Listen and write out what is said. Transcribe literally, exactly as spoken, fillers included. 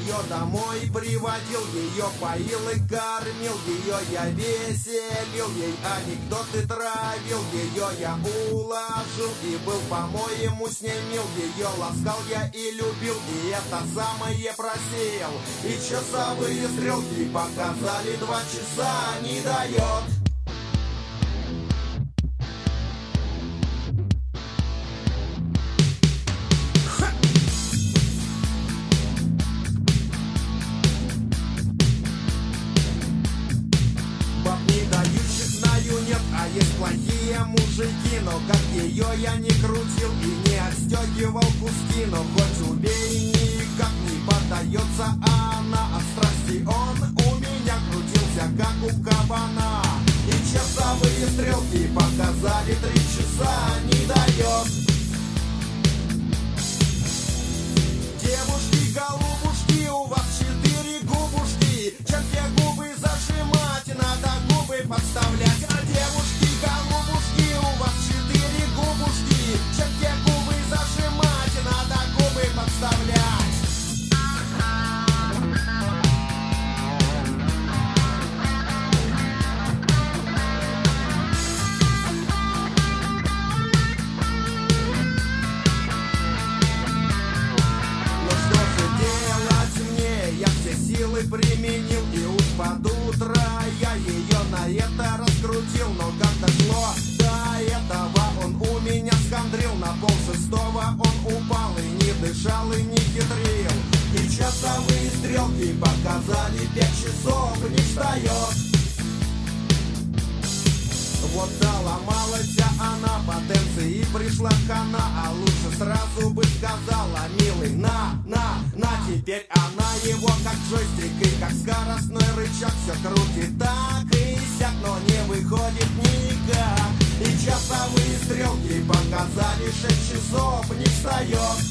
ее домой приводил, ее поил и кормил, ее я веселил, ей анекдоты травил, ее я уложил и был по-моему с ней мил, ее ласкал я и любил, и это самое просеял. И часовые стрелки показали два часа, не дает. А есть плохие мужики, но как ее я не крутил и не отстегивал куски, но хоть убей, никак не поддается она, от страсти он у меня крутился, как у кабана. И часовые стрелки показали три часа, не дает. Девушки, голубушки, у вас четыре губушки, чем те губы зажимать, надо губы подставлять. А девушки, голубушки, у вас четыре губушки, чем те губы зажимать, надо губы подставлять. Силы применил, и уж под утро я ее на это раскрутил. Но как дошло до этого, он у меня схандрил. На пол шестого он упал и не дышал, и не хитрил. И часовые стрелки показали пять часов, не встает. Вот доломалась она потенции и пришла хана, а лучше сразу бы сказала: милый, на, на, на. Теперь она его как джойстик и как скоростной рычаг все крутит так и сяк, но не выходит никак. И часовые стрелки показали шесть часов, не встает.